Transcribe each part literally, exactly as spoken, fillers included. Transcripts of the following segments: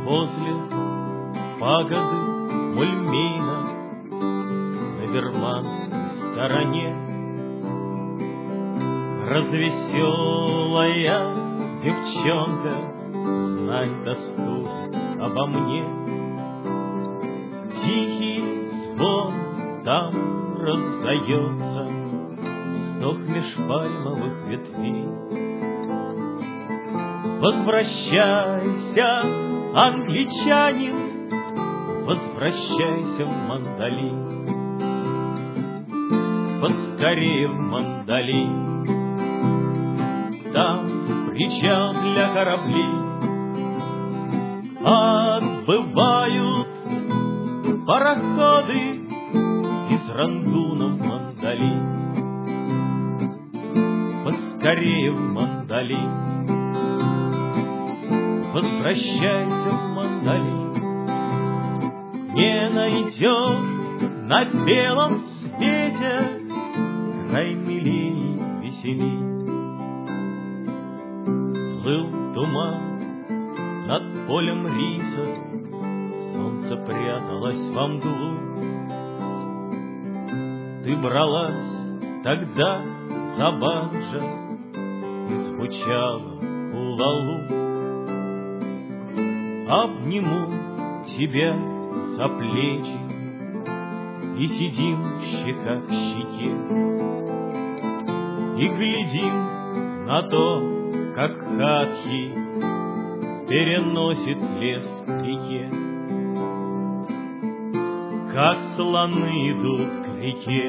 возле пагоды Мульмина на верманской стороне. Развеселая девчонка, знай, тоску обо мне. Тихий звон там раздается, вздох меж пальмовых ветвей. Возвращайся, англичанин, возвращайся в Мандалин, поскорее в Мандалин. Там причал для кораблей, отбывают пароходы из Рангуна в Мандалин, поскорее в Мандалин. Возвращайся в Мандалин, не найдешь на белом свете край милей, веселей. Плыл туман над полем риса, солнце пряталось во мглу. Ты бралась тогда за банджо, и звучала улалу. Обниму тебя за плечи и сидим щека к щеке, и глядим на то, как хатхи переносит лес к реке, как слоны идут к реке,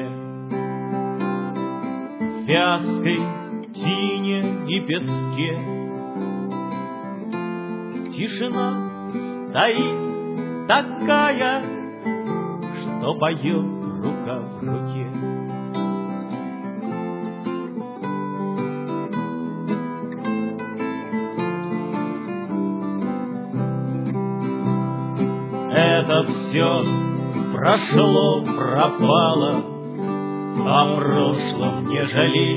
в вязкой тине и песке. Тишина стоит такая, что поет рука в руке. Это все прошло, пропало, о прошлом не жалей.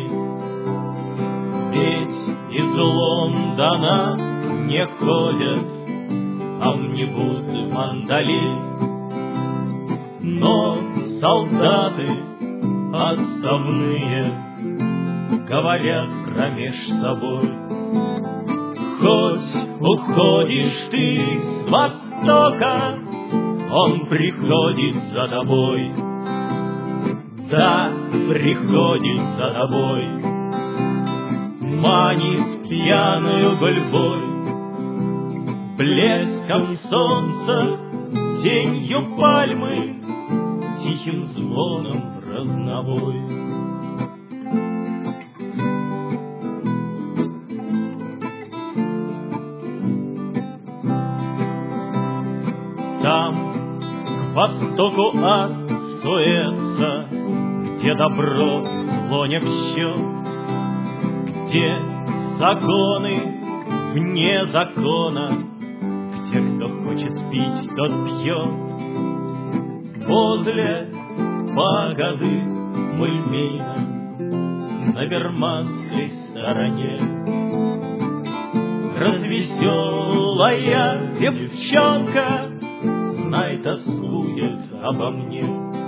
Ведь из Лондона не ходят амнибусы в Мандалин, но солдаты отставные говорят промеж собой: хоть уходишь ты с востока, он приходит за тобой. Да, приходит за тобой, манит пьяную гульбой, блеском солнца, тенью пальмы, тихим звоном разнобой. Там, к востоку от Суэца, где добро зло не в счет, где законы вне закона, где кто хочет пить, тот пьет. Возле пагоды Мульмина на верманской стороне развеселая девчонка, знай, тоскует обо мне.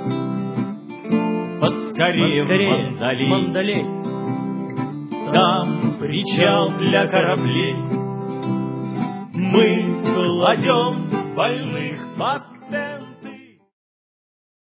Поскорее, Поскорее в Мандалин, там причал для кораблей. Мы кладем больных под тент.